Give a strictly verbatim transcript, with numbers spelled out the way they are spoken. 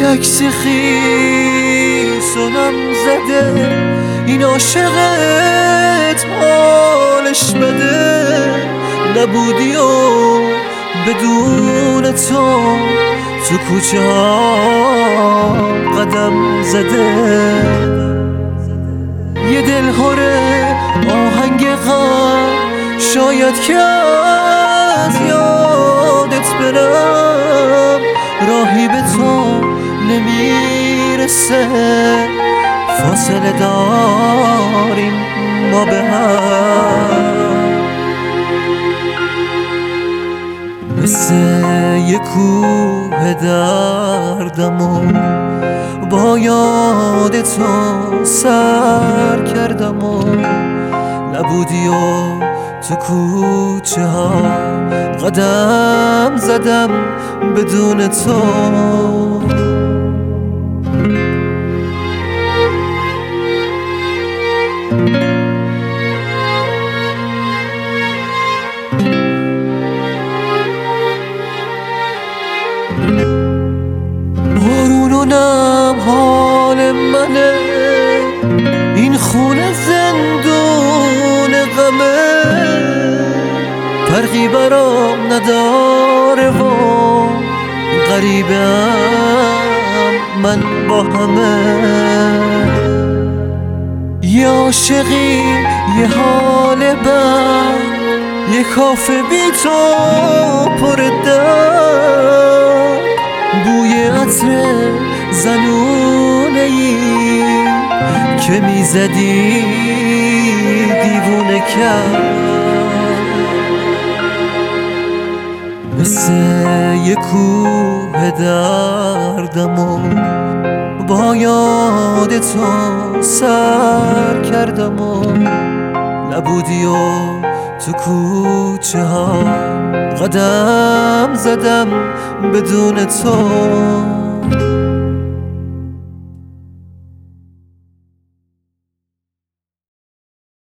یک سخیسونم زده این عاشقت حالش بده، نبودی و بدون تو تو کوچه ها قدم زده. یه دل هره آهنگ غم شاید که از یادت برم، راهی به تو نمیرسه، فاصله داریم ما به هم. مثل یه کوه دردم و با یاد تو سر کردم و نبودی و تو کوچه ها قدم زدم بدون تو. بارونونم حال منه، این خونه زندون غمه، فرقی برام نداره و غریبم من با همه. یه عاشقی یه حال بد، یه کافه بی تو پر درد، بوی عطر زنونه ای که میزدی دیوونه کرد. مثل یه کوه دردم و با یاد تو سر کردم و نبودی و تو کوچه ها قدم زدم بدون تو.